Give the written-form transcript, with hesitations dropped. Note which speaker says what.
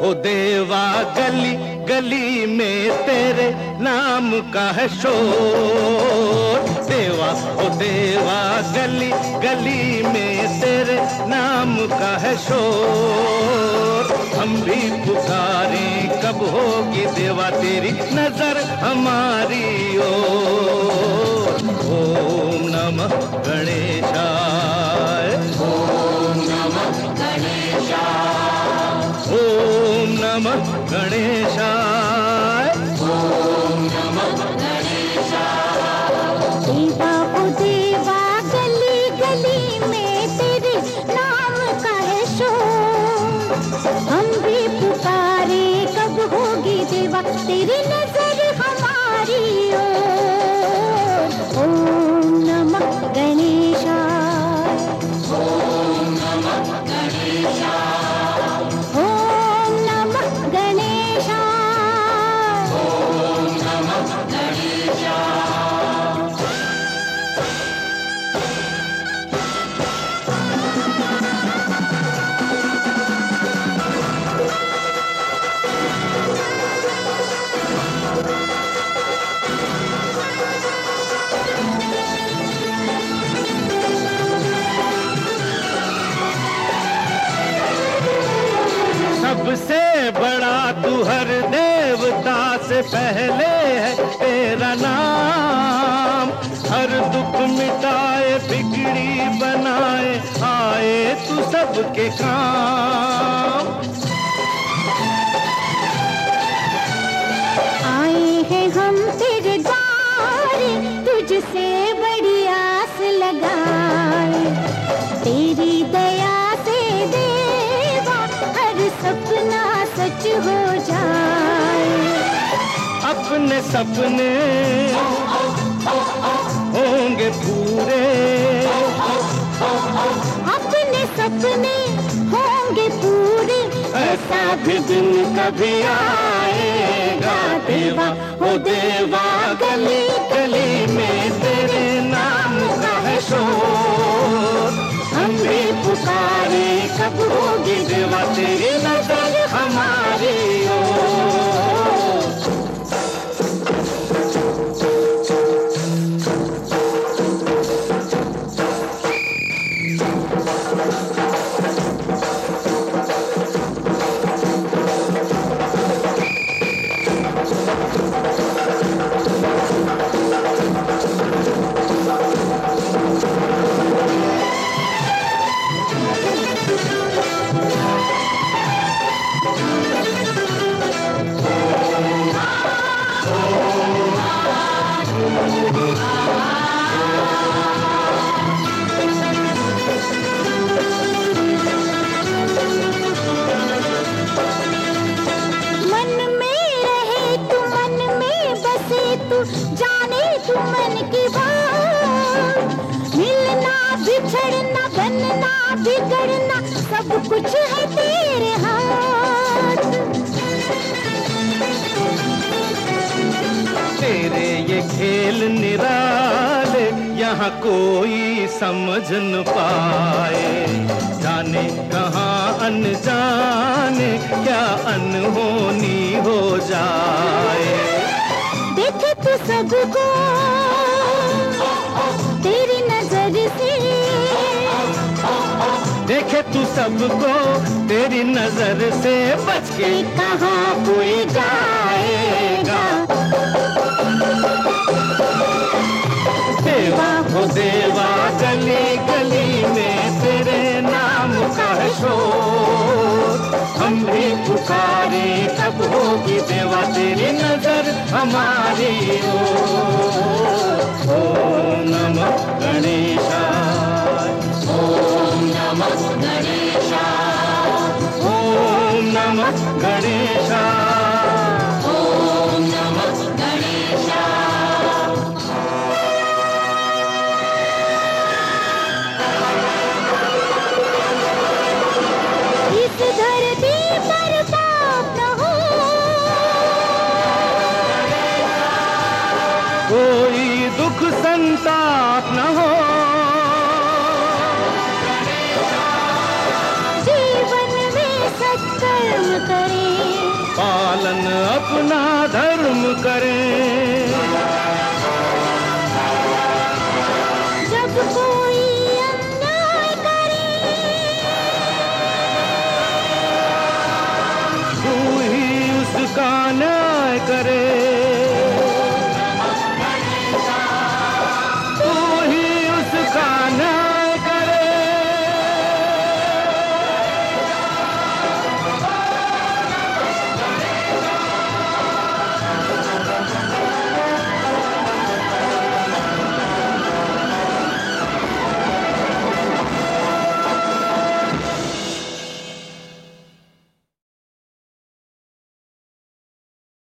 Speaker 1: ओ देवा गली गली में तेरे नाम का है शोर। देवा ओ देवा गली गली में तेरे नाम का है शोर। हम भी पुकारें कब होगी देवा तेरी नजर हमारी ओर। ओम नमः गणेशाय,
Speaker 2: ओम नमः गणेशाय,
Speaker 1: ओम नमः गणेशाय,
Speaker 2: ओम नमः गणेशाय।
Speaker 3: देवा ओ देवा गली गली में तेरे नाम का है शोर। हम भी पुकारे कब होगी देवा तेरी नजर हमारी ओर। ओम नमः गणेशाय,
Speaker 2: ओम नमः गणेशाय,
Speaker 3: ओम नमः गणेशाय,
Speaker 2: ओम नमः गणेशाय।
Speaker 1: सबसे बड़ा तू हर देवता से पहले है तेरा नाम। हर दुख मिटाए बिगड़ी बनाए आए तू सबके काम।
Speaker 3: आए हैं हम तेरे द्वार, तुझसे बड़ी आस लगाए। तेरी दया से देवा हर सपना सच हो जाए।
Speaker 1: अपने सपने होंगे पूरे,
Speaker 3: अपने सपने होंगे पूरे,
Speaker 1: ऐसा भी दिन कभी आएगा देवा ओ देवा गली गली में तेरे नाम का है शोर। हम भी पुकारे कब होगी देवा तेरी नजर हमारी ओर।
Speaker 3: जाने तू मन की बात। मिलना बिछड़ना बनना बिगड़ना सब कुछ है तेरे हाथ।
Speaker 1: तेरे ये खेल निराले यहाँ कोई समझ न पाए। जाने कहाँ अनजाने क्या अनहोनी हो जाए।
Speaker 3: देखे तू सबको तेरी नजर से,
Speaker 1: देखे तू सबको तेरी नजर से बच के कहाँ कोई जाएगा। देवा हो देवा गली गली में तेरे नाम का है शोर। हम भी पुकारे कब होगी देवा तेरी नजर हमारी ओर। ओम नमः गणेशाय,
Speaker 2: ओम नमः गणेशाय,
Speaker 1: ओम नमः गणेशाय,
Speaker 2: ओम नमः गणेशाय।
Speaker 3: इस धरती पर पाप न हो,
Speaker 1: कोई दुख संताप न हो।
Speaker 3: जीवन में सत्कर्म करे
Speaker 1: पालन अपना धर्म करें।
Speaker 3: जब कोई अन्याय करे
Speaker 1: तू ही उसका न्याय करे।